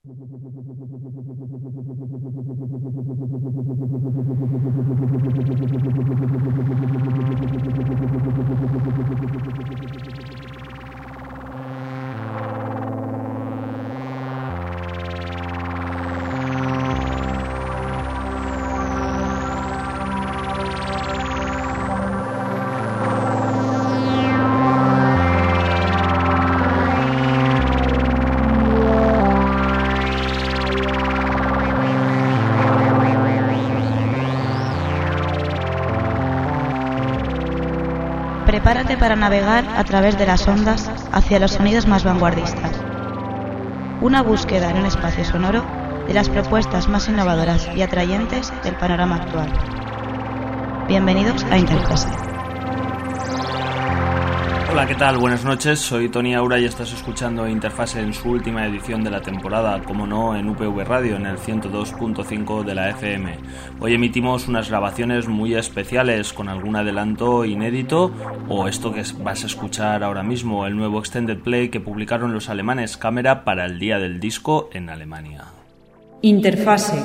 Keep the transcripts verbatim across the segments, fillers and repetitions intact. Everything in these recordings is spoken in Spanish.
Prepárate para navegar a través de las ondas hacia los sonidos más vanguardistas. Una búsqueda en un espacio sonoro de las propuestas más innovadoras y atrayentes del panorama actual. Bienvenidos a Interfase. Hola, ¿qué tal? Buenas noches, soy Tony Aura y estás escuchando Interfase en su última edición de la temporada, como no, en U P V Radio, en el ciento dos punto cinco de la F M. Hoy emitimos unas grabaciones muy especiales con algún adelanto inédito o esto que vas a escuchar ahora mismo, el nuevo Extended Play que publicaron los alemanes Cámara para el Día del Disco en Alemania. Interfase.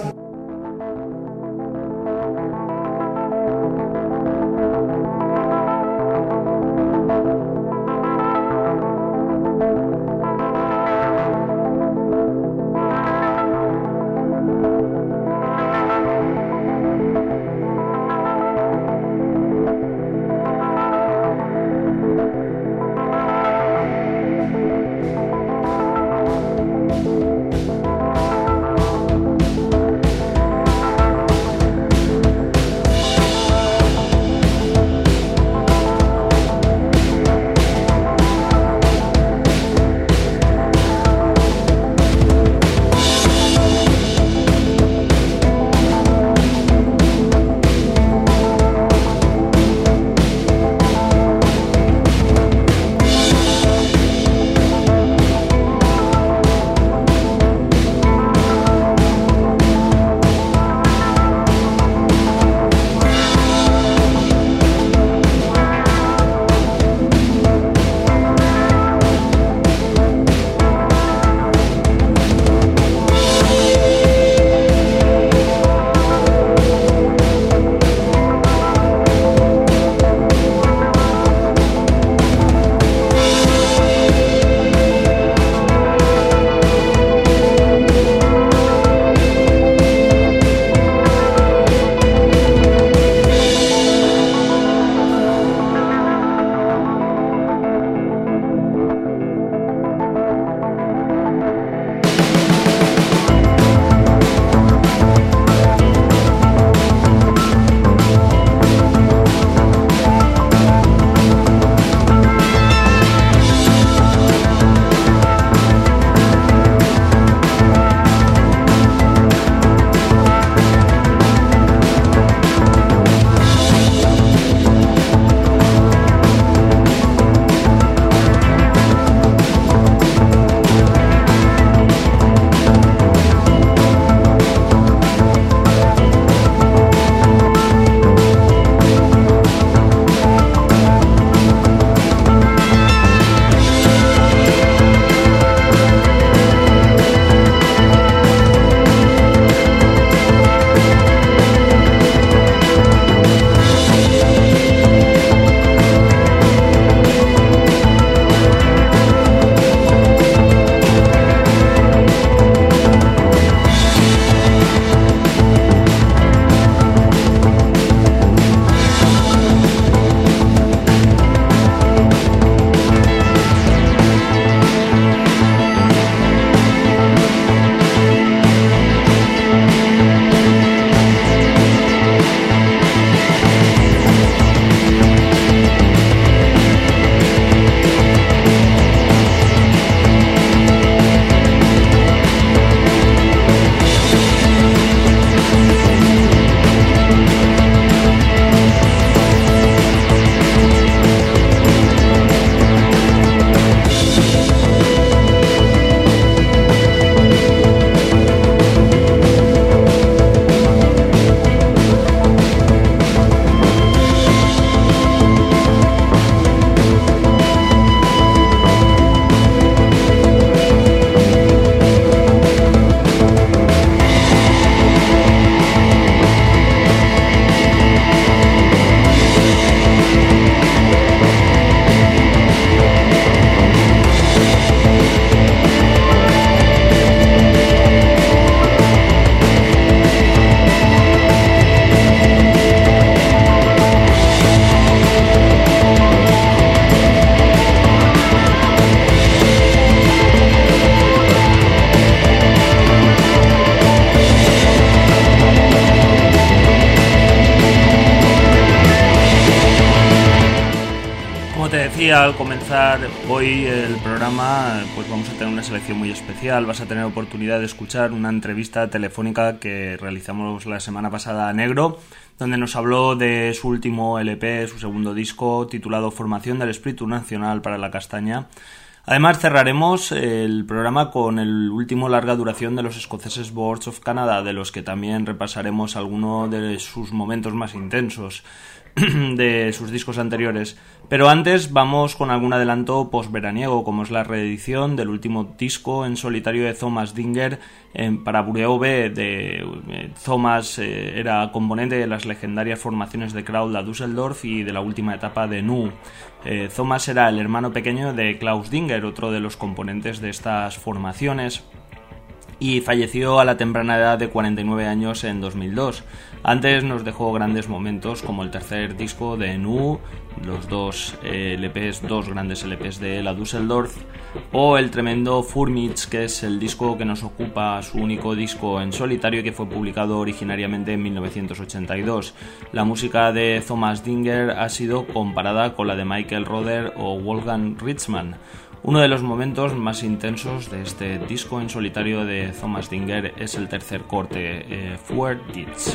decía al comenzar hoy el programa, pues vamos a tener una selección muy especial. Vas a tener oportunidad de escuchar una entrevista telefónica que realizamos la semana pasada a Negro, donde nos habló de su último L P, su segundo disco, titulado Formación del Espíritu Nacional para la Castaña. Además, cerraremos el programa con el último larga duración de los escoceses Boards of Canada, de los que también repasaremos algunos de sus momentos más intensos de sus discos anteriores. Pero antes vamos con algún adelanto postveraniego, como es la reedición del último disco en solitario de Thomas Dinger eh, para Bureo B. De, eh, Thomas eh, era componente de las legendarias formaciones de Kraul Düsseldorf y de la última etapa de Nu. Eh, Thomas era el hermano pequeño de Klaus Dinger, otro de los componentes de estas formaciones, y falleció a la temprana edad de cuarenta y nueve años en dos mil dos. Antes nos dejó grandes momentos como el tercer disco de Nu, los dos eh, L Pes, dos grandes L Pes de la Düsseldorf, o el tremendo Furmich, que es el disco que nos ocupa, su único disco en solitario, que fue publicado originariamente en mil novecientos ochenta y dos. La música de Thomas Dinger ha sido comparada con la de Michael Roder o Wolfgang Ritzmann. Uno de los momentos más intensos de este disco en solitario de Thomas Dinger es el tercer corte, eh, Four Deeds.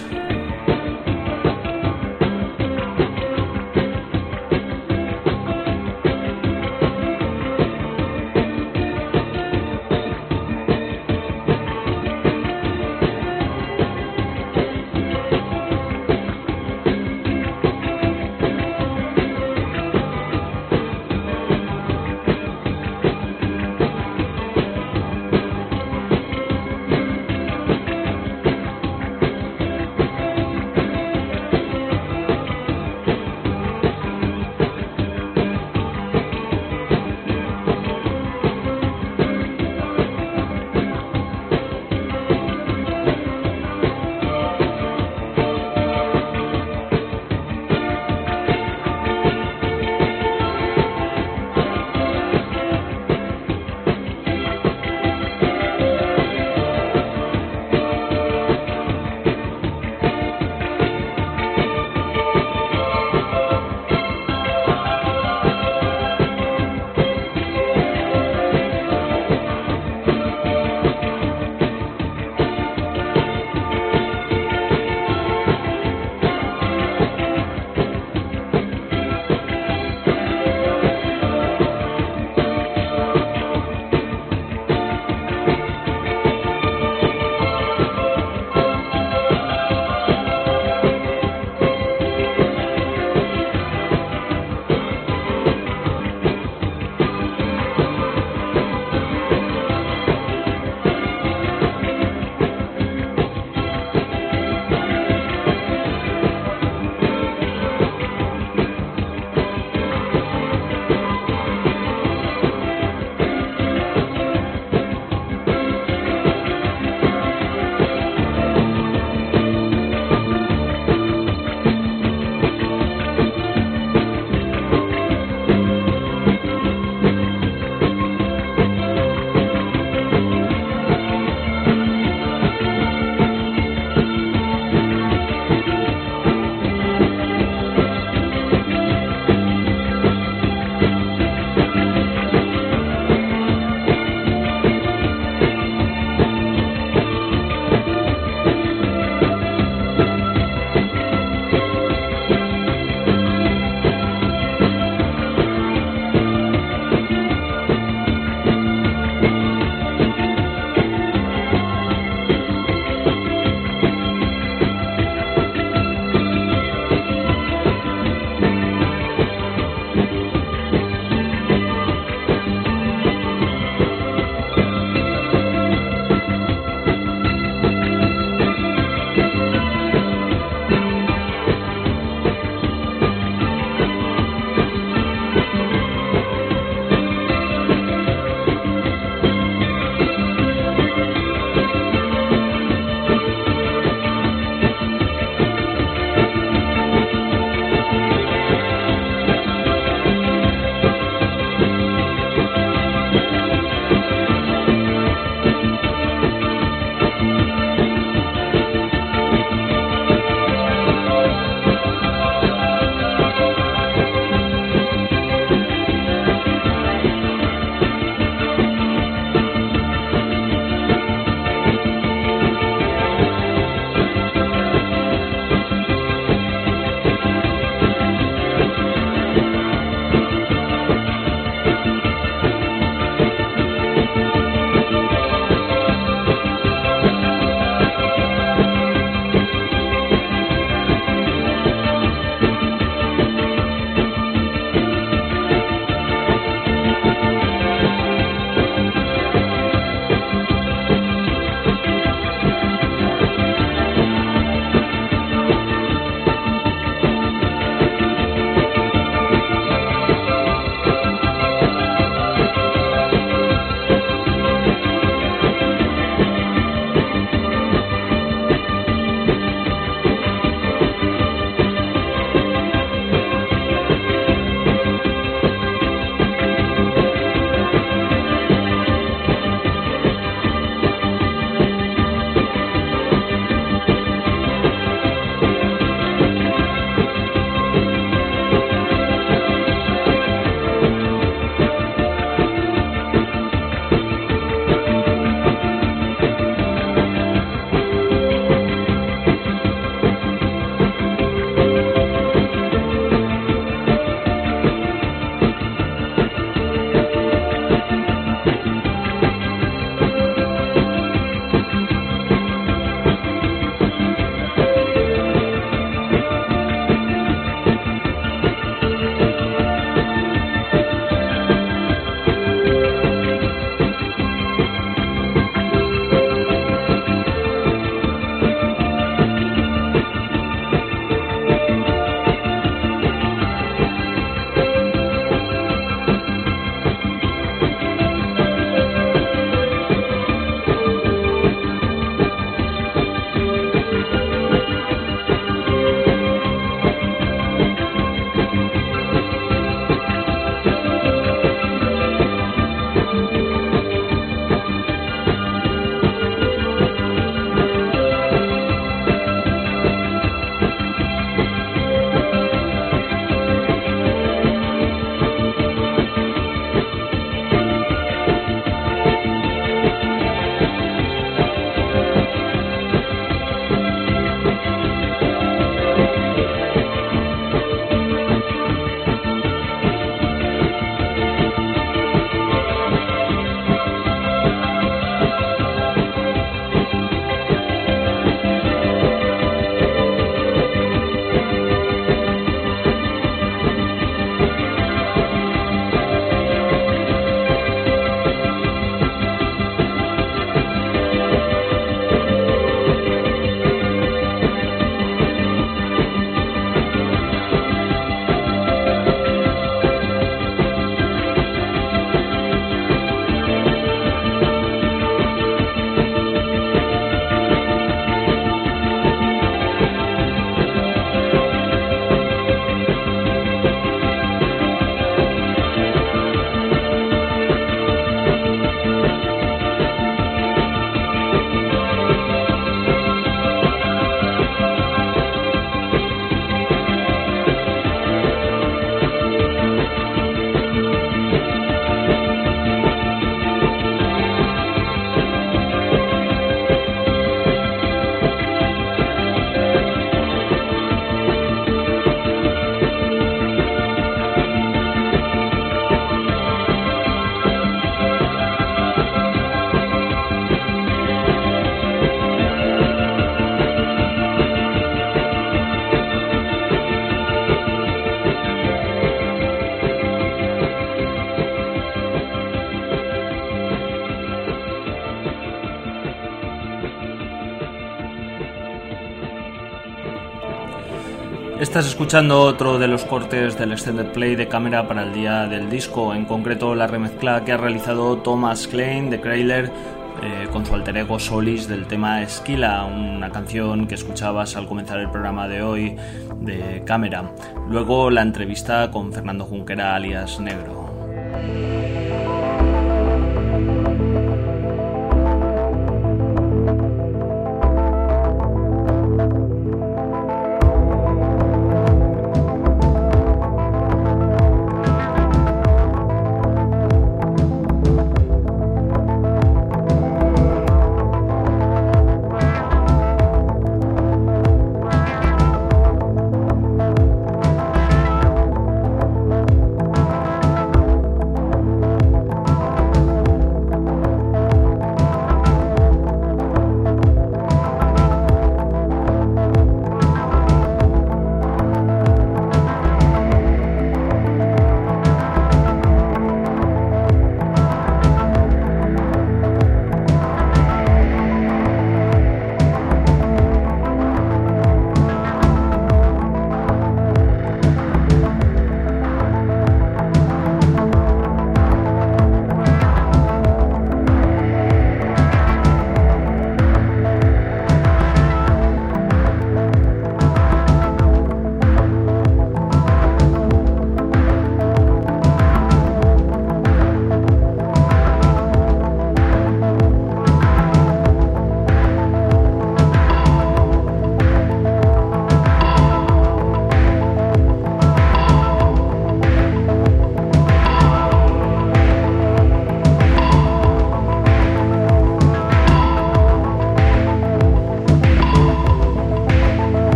Estás escuchando otro de los cortes del extended play de Camera para el día del disco, en concreto la remezcla que ha realizado Thomas Klein de Krayler eh, con su alter ego Solis del tema Esquila, una canción que escuchabas al comenzar el programa de hoy de Camera. Luego la entrevista con Fernando Junquera alias Negro.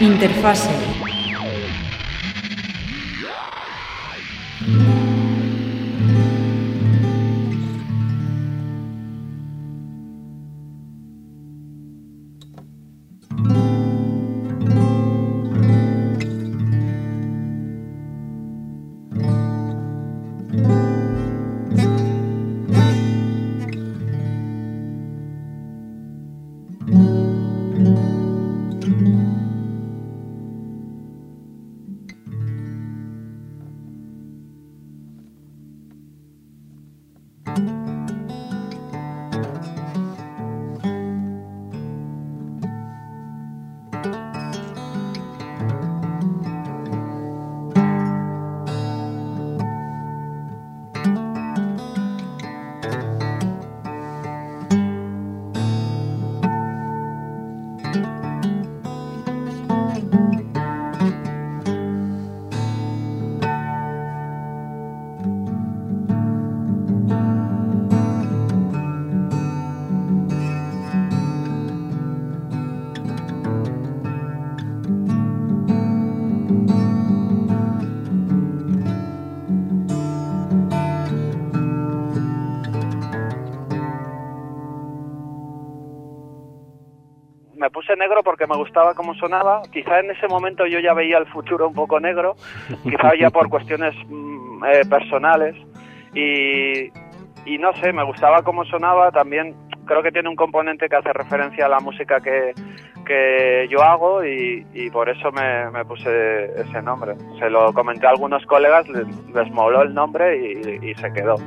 Interfase. Me puse negro porque me gustaba cómo sonaba. Quizá en ese momento yo ya veía el futuro un poco negro, quizá ya por cuestiones mm, eh, personales. Y, y no sé, me gustaba cómo sonaba. También creo que tiene un componente que hace referencia a la música que, que yo hago y, y por eso me, me puse ese nombre. Se lo comenté a algunos colegas, les, les moló el nombre y, y se quedó.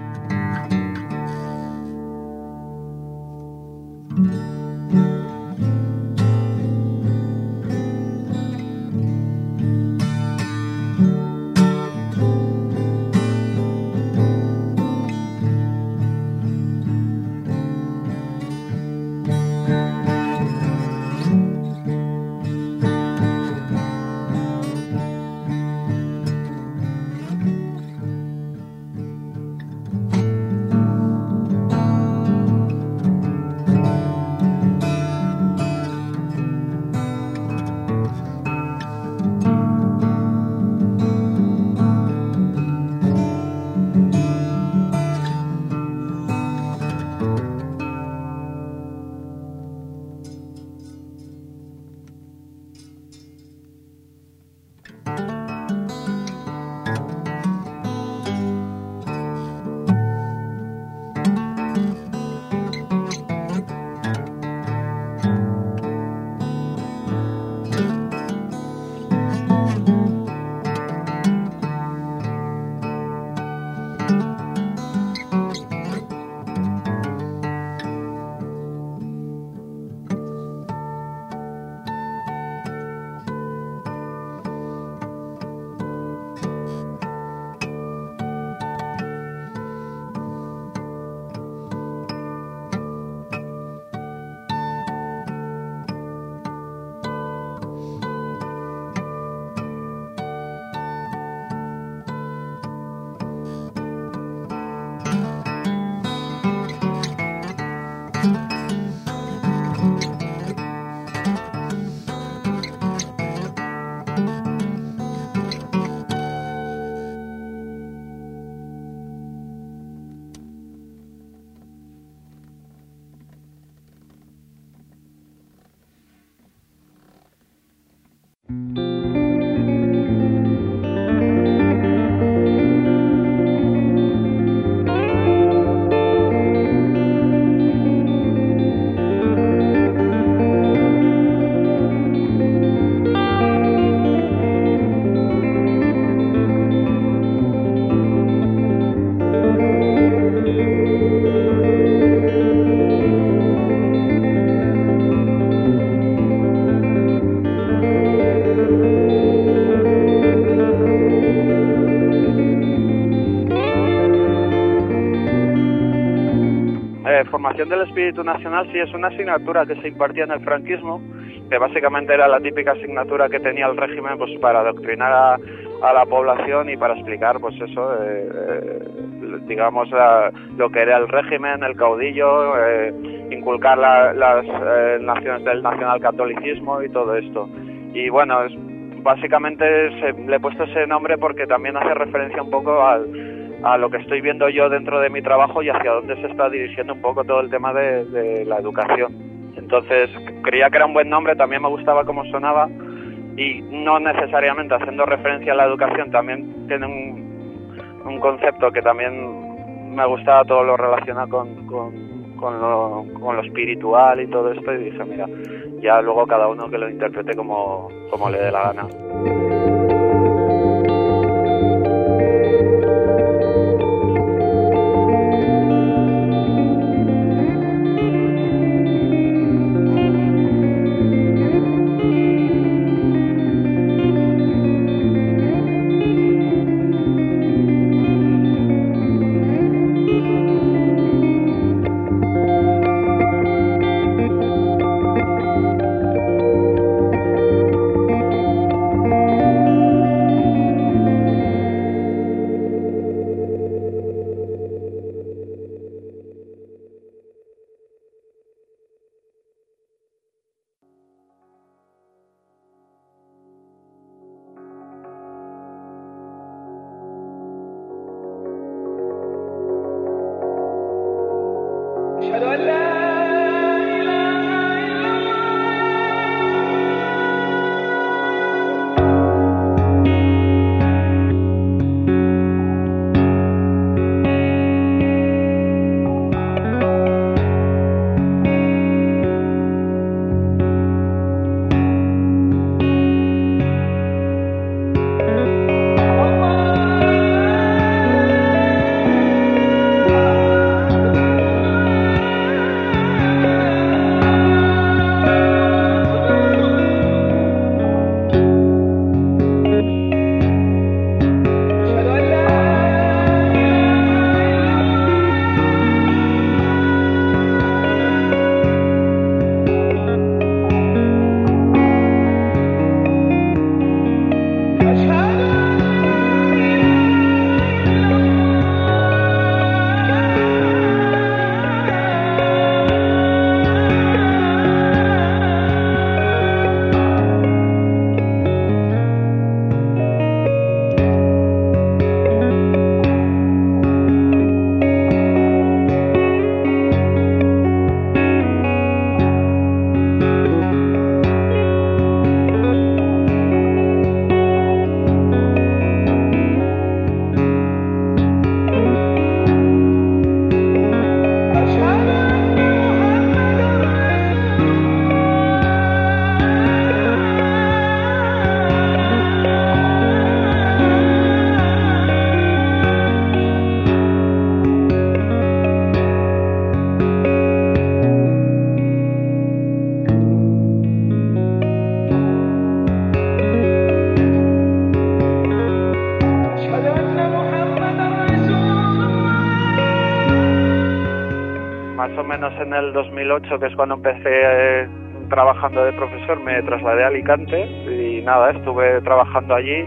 Formación del Espíritu Nacional sí es una asignatura que se impartía en el franquismo, que básicamente era la típica asignatura que tenía el régimen pues para adoctrinar a, a la población y para explicar pues eso, eh, eh, digamos la, lo que era el régimen, el caudillo, eh, inculcar la, las eh, naciones del nacionalcatolicismo y todo esto. y bueno, es, básicamente se, le he puesto ese nombre porque también hace referencia un poco al, a lo que estoy viendo yo dentro de mi trabajo y hacia dónde se está dirigiendo un poco todo el tema de, de la educación. Entonces creía que era un buen nombre, también me gustaba cómo sonaba y no necesariamente haciendo referencia a la educación, también tiene un, un concepto que también me gustaba, todo lo relacionado con, con, con, lo, con lo espiritual y todo esto, y dije, mira, ya luego cada uno que lo interprete como, como le dé la gana. En el dos mil ocho, que es cuando empecé eh, trabajando de profesor, me trasladé a Alicante y nada, estuve trabajando allí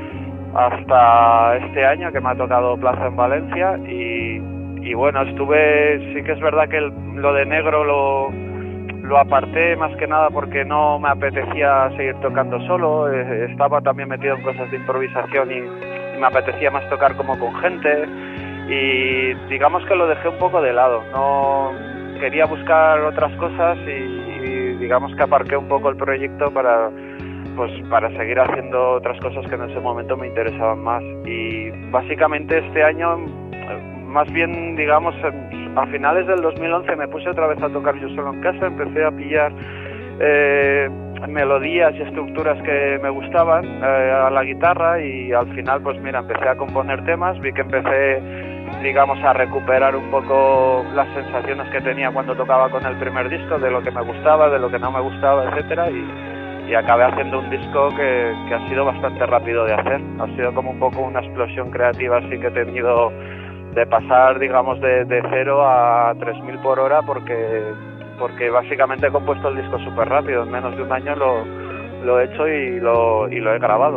hasta este año, que me ha tocado plaza en Valencia, y, y bueno, estuve, sí que es verdad que el, lo de negro lo, lo aparté más que nada porque no me apetecía seguir tocando solo, eh, estaba también metido en cosas de improvisación y, y me apetecía más tocar como con gente, y digamos que lo dejé un poco de lado, no quería buscar otras cosas y, y digamos que aparqué un poco el proyecto para pues para seguir haciendo otras cosas que en ese momento me interesaban más. Y básicamente este año, más bien digamos a finales del dos mil once, me puse otra vez a tocar yo solo en casa, empecé a pillar eh, melodías y estructuras que me gustaban eh, a la guitarra, y al final pues mira, empecé a componer temas, vi que empecé digamos a recuperar un poco las sensaciones que tenía cuando tocaba con el primer disco, de lo que me gustaba, de lo que no me gustaba, etcétera, y, y acabé haciendo un disco que, que ha sido bastante rápido de hacer. Ha sido como un poco una explosión creativa así que he tenido, de pasar digamos de, de cero a tres mil por hora, porque porque básicamente he compuesto el disco súper rápido, en menos de un año lo, lo he hecho y lo, y lo he grabado.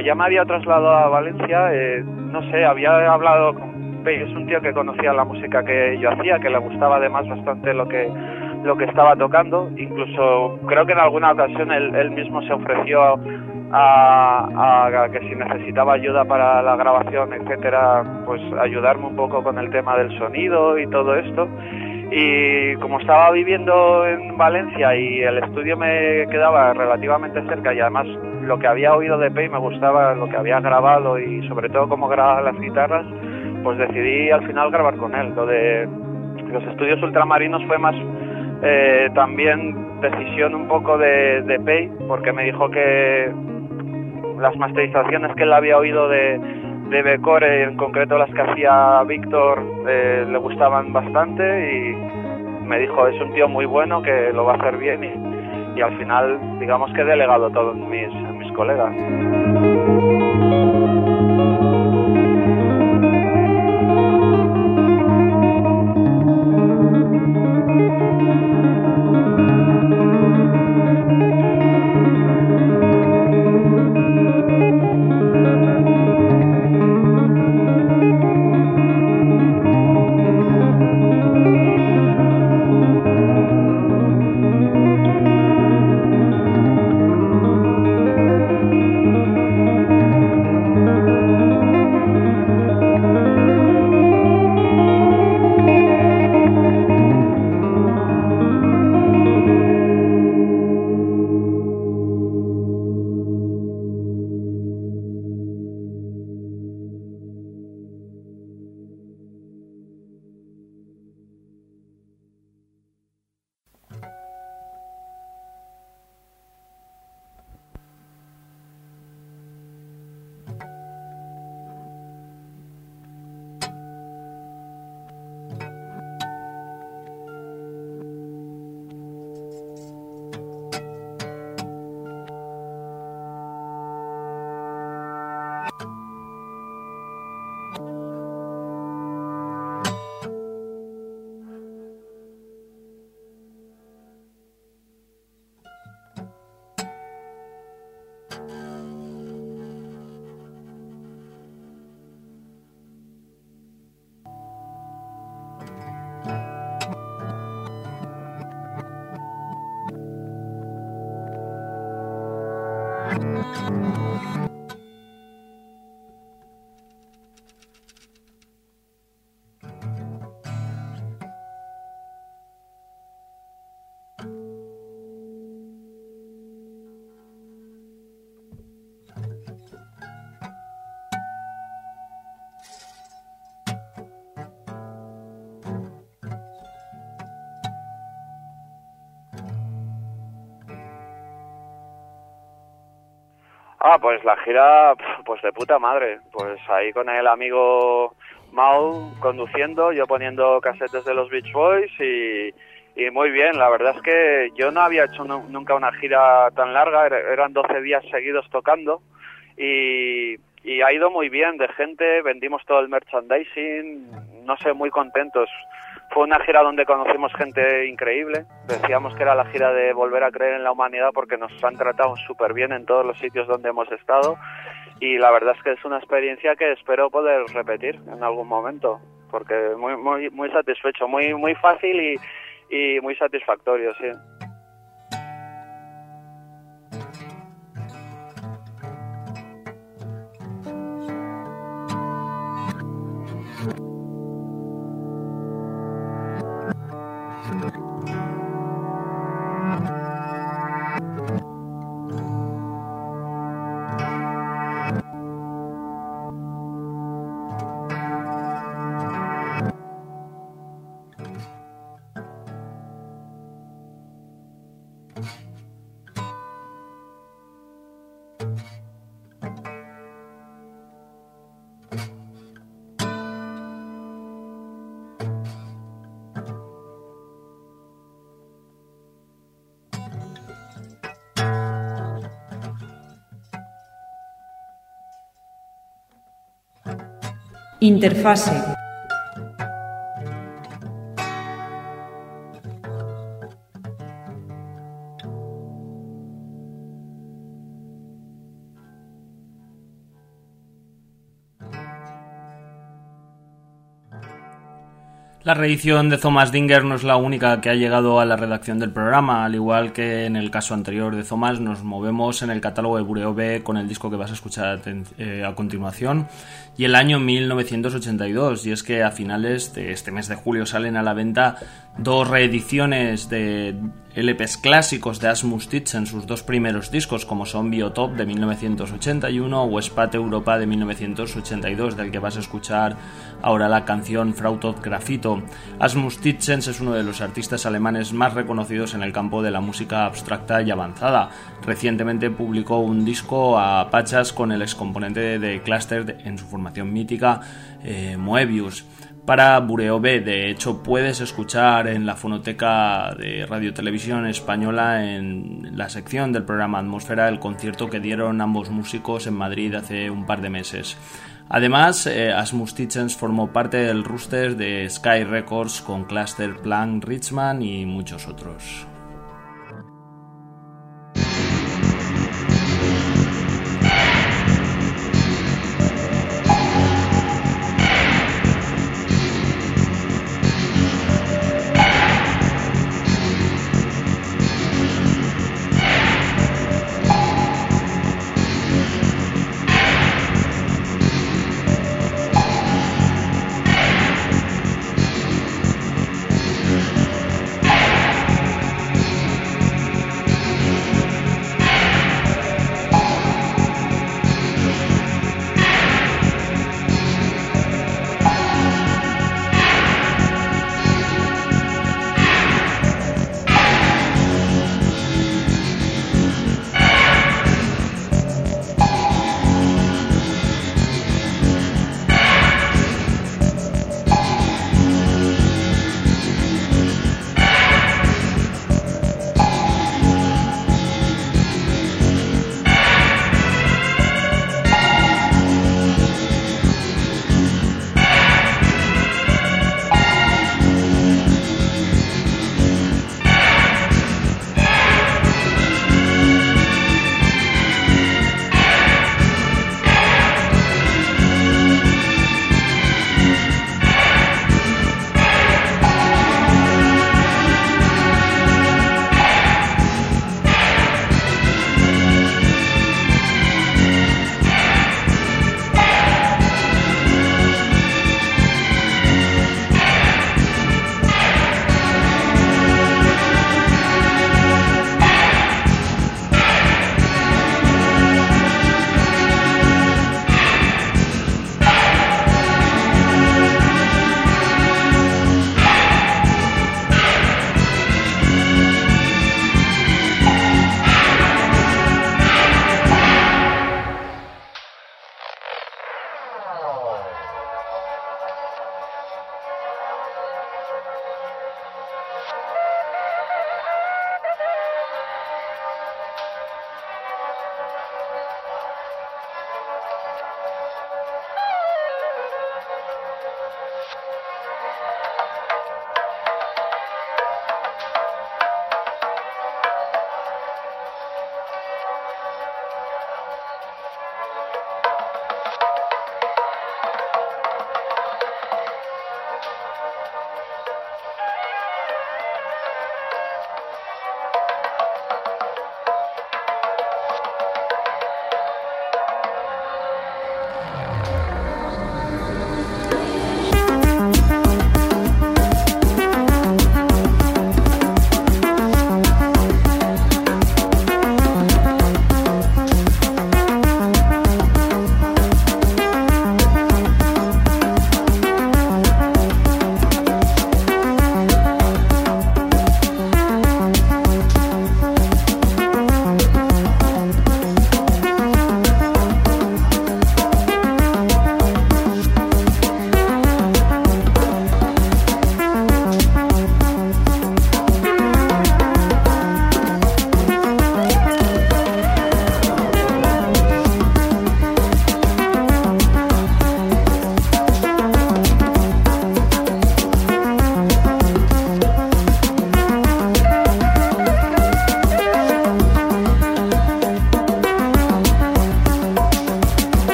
como ya me había trasladado a Valencia, eh, no sé, había hablado con Pei, es un tío que conocía la música que yo hacía, que le gustaba además bastante lo que lo que estaba tocando, incluso creo que en alguna ocasión él, él mismo se ofreció a, a, a que si necesitaba ayuda para la grabación, etcétera, pues ayudarme un poco con el tema del sonido y todo esto. Y como estaba viviendo en Valencia y el estudio me quedaba relativamente cerca, y además lo que había oído de Pei me gustaba, lo que había grabado y sobre todo cómo grababa las guitarras, pues decidí al final grabar con él. Lo de los estudios ultramarinos fue más eh, también decisión un poco de, de Pei, porque me dijo que las masterizaciones que él había oído de, de Becore, en concreto las que hacía Víctor, eh, le gustaban bastante, y me dijo, es un tío muy bueno que lo va a hacer bien, y, y al final digamos que he delegado todo en mis, en mis colegas. Ah, pues la gira, pues de puta madre. Pues ahí con el amigo Mau conduciendo, yo poniendo casetes de los Beach Boys y, y muy bien. La verdad es que yo no había hecho no, nunca una gira tan larga, eran doce días seguidos tocando y, y ha ido muy bien de gente, vendimos todo el merchandising, no sé, muy contentos. Fue una gira donde conocimos gente increíble. Decíamos que era la gira de volver a creer en la humanidad porque nos han tratado súper bien en todos los sitios donde hemos estado. Y la verdad es que es una experiencia que espero poder repetir en algún momento, porque muy muy muy satisfecho, muy muy fácil y, y muy satisfactorio, sí. Interfase. La reedición de Thomas Dinger no es la única que ha llegado a la redacción del programa. Al igual que en el caso anterior de Thomas, nos movemos en el catálogo de Bureau con el disco que vas a escuchar eh, a continuación y el año mil novecientos ochenta y dos. Y es que a finales de este mes de julio salen a la venta dos reediciones de L Pes clásicos de Asmus Titz en sus dos primeros discos, como son Biotop de mil novecientos ochenta y uno o Spat Europa de mil novecientos ochenta y dos, del que vas a escuchar ahora la canción Frau tot Graffito. Asmus Titz es uno de los artistas alemanes más reconocidos en el campo de la música abstracta y avanzada. Recientemente publicó un disco a pachas con el excomponente de Cluster en su formación mítica, eh, Moebius. Para Bureau B, de hecho, puedes escuchar en la fonoteca de Radio Televisión Española, en la sección del programa Atmósfera, el concierto que dieron ambos músicos en Madrid hace un par de meses. Además, eh, Asmus Titz formó parte del roster de Sky Records con Cluster, Planck, Richman y muchos otros.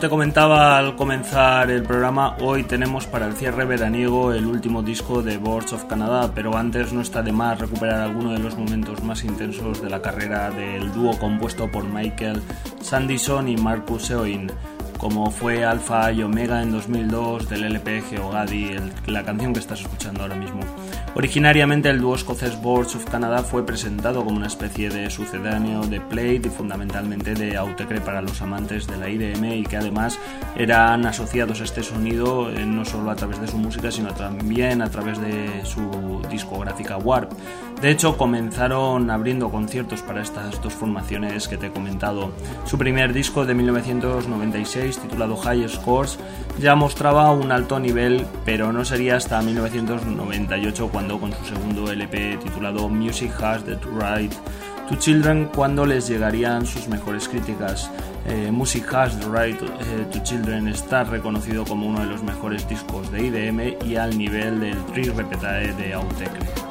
te comentaba al comenzar el programa, hoy tenemos para el cierre veraniego el último disco de Boards of Canada, pero antes no está de más recuperar alguno de los momentos más intensos de la carrera del dúo compuesto por Michael Sandison y Marcus Eoin, como fue Alpha y Omega en dos mil dos del L P Geogadi, el, la canción que estás escuchando ahora mismo. Originariamente el dúo escocés Boards of Canada fue presentado como una especie de sucedáneo de Plate y fundamentalmente de Autechre para los amantes de la I D M, y que además eran asociados a este sonido eh, no solo a través de su música sino también a través de su discográfica Warp. De hecho, comenzaron abriendo conciertos para estas dos formaciones que te he comentado. Su primer disco de mil novecientos noventa y seis, titulado High Scores, ya mostraba un alto nivel, pero no sería hasta mil novecientos noventa y ocho cuando, con su segundo L P titulado Music Has the Right to Children, cuando les llegarían sus mejores críticas. Eh, Music Has the Right eh, to Children está reconocido como uno de los mejores discos de I D M y al nivel del Tri Repetae de Autechre.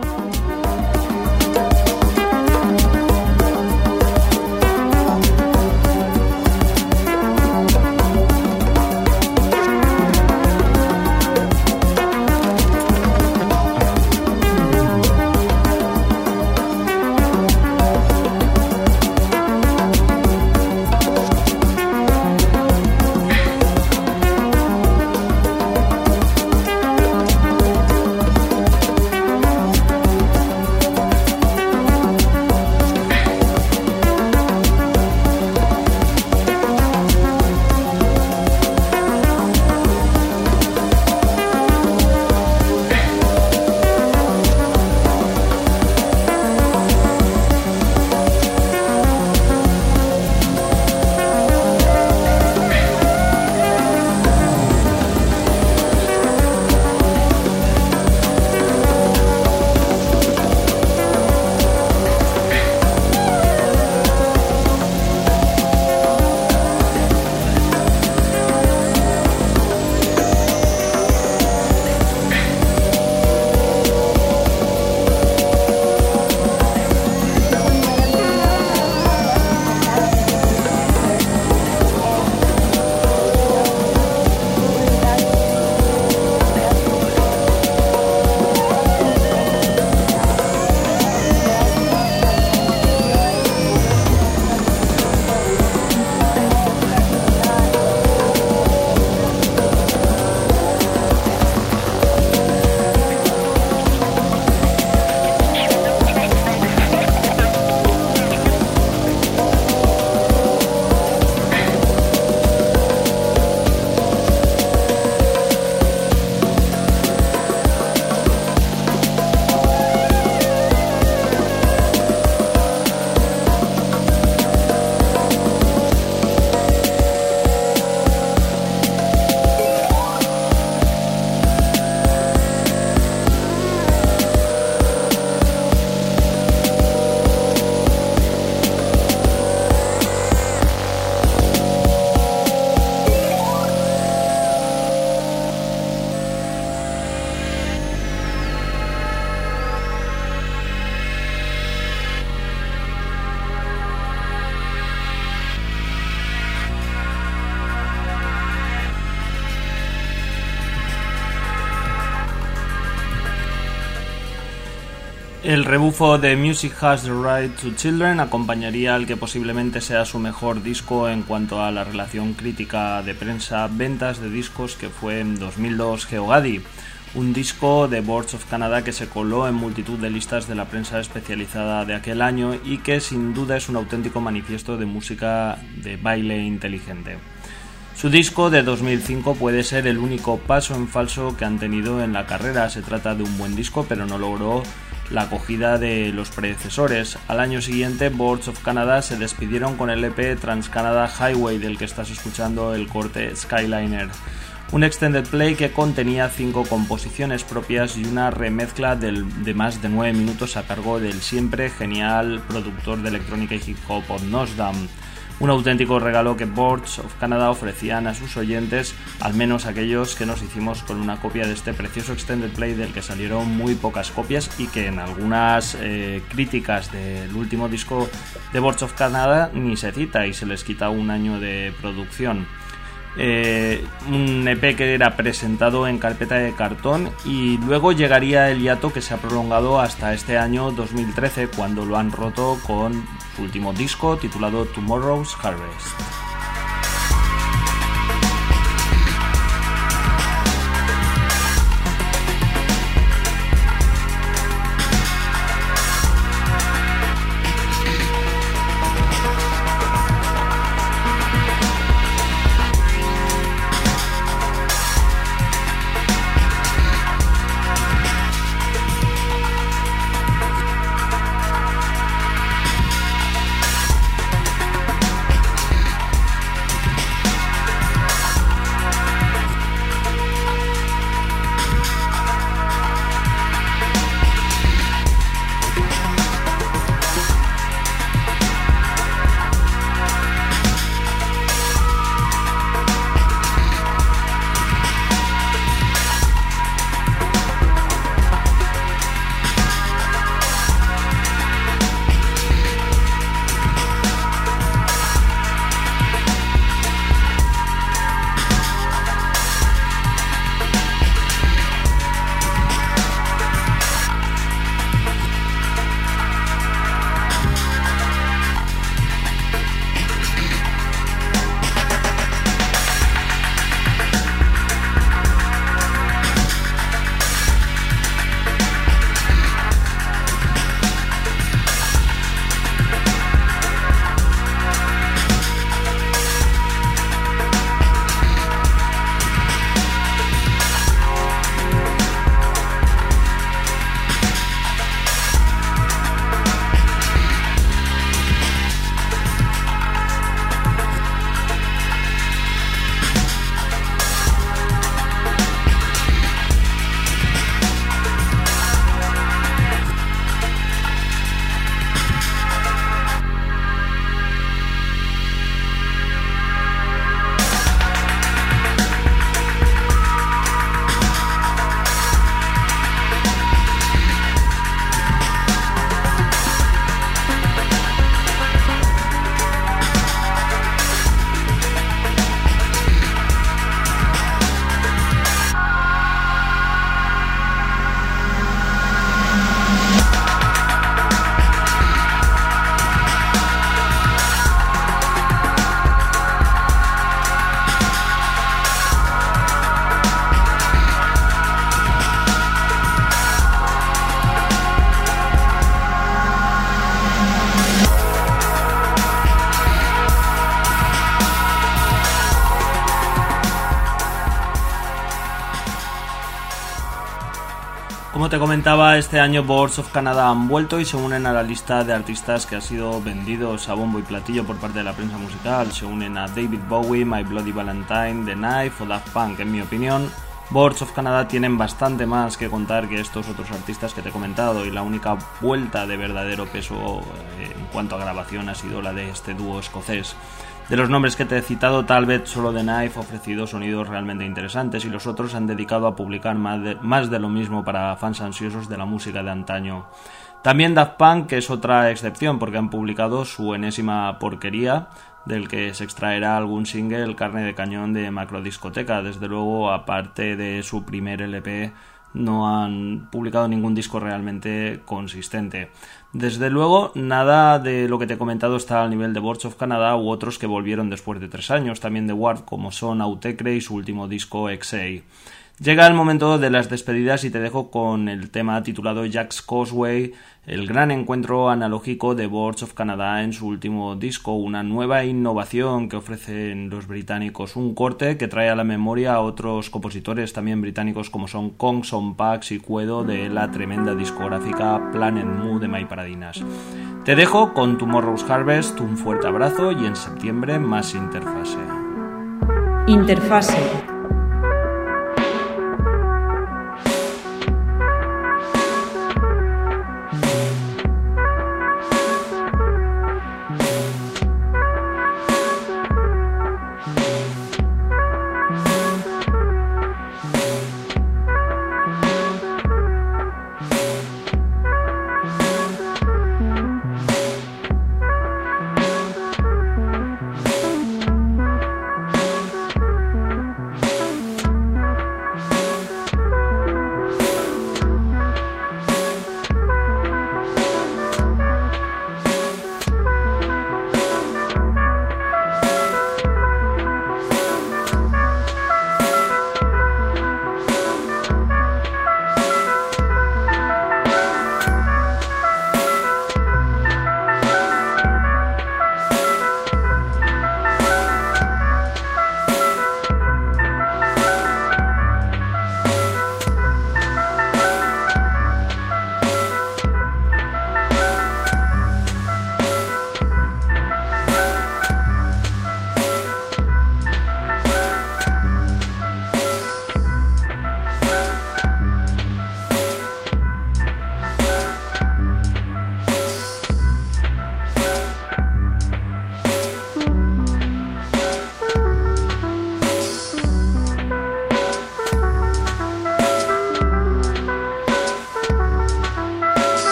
El rebufo de Music Has the Right to Children acompañaría al que posiblemente sea su mejor disco en cuanto a la relación crítica de prensa ventas de discos, que fue en dos mil dos Geogadi, un disco de Boards of Canada que se coló en multitud de listas de la prensa especializada de aquel año y que sin duda es un auténtico manifiesto de música de baile inteligente. Su disco de dos mil cinco puede ser el único paso en falso que han tenido en la carrera. Se trata de un buen disco, pero no logró la acogida de los predecesores. Al año siguiente, Boards of Canada se despidieron con el E P Trans-Canada Highway, del que estás escuchando el corte Skyliner. Un extended play que contenía cinco composiciones propias y una remezcla del, de más de nueve minutos a cargo del siempre genial productor de electrónica y hip hop Nosdam. Un auténtico regalo que Boards of Canada ofrecían a sus oyentes, al menos aquellos que nos hicimos con una copia de este precioso extended play, del que salieron muy pocas copias y que en algunas eh, críticas del último disco de Boards of Canada ni se cita y se les quita un año de producción. Eh, un E P que era presentado en carpeta de cartón, y luego llegaría el hiato que se ha prolongado hasta este año dos mil trece, cuando lo han roto con su último disco titulado Tomorrow's Harvest. Como te comentaba, este año Boards of Canada han vuelto y se unen a la lista de artistas que han sido vendidos a bombo y platillo por parte de la prensa musical. Se unen a David Bowie, My Bloody Valentine, The Knife o Daft Punk. En mi opinión, Boards of Canada tienen bastante más que contar que estos otros artistas que te he comentado, y la única vuelta de verdadero peso eh, en cuanto a grabación ha sido la de este dúo escocés. De los nombres que te he citado, tal vez solo The Knife ha ofrecido sonidos realmente interesantes, y los otros han dedicado a publicar más de, más de lo mismo para fans ansiosos de la música de antaño. También Daft Punk, que es otra excepción, porque han publicado su enésima porquería, del que se extraerá algún single carne de cañón de macrodiscoteca. Desde luego, aparte de su primer L P, no han publicado ningún disco realmente consistente. Desde luego, nada de lo que te he comentado está al nivel de Boards of Canada u otros que volvieron después de tres años, también de Ward, como son Autechre y su último disco X A. Llega el momento de las despedidas y te dejo con el tema titulado Jack's Causeway, el gran encuentro analógico de Boards of Canada en su último disco, una nueva innovación que ofrecen los británicos, un corte que trae a la memoria a otros compositores también británicos como son Kong, Son Pax y Cuedo de la tremenda discográfica Planet Mu de My Paradinas. Te dejo con Tomorrow's Harvest, un fuerte abrazo y en septiembre más Interfase. Interfase.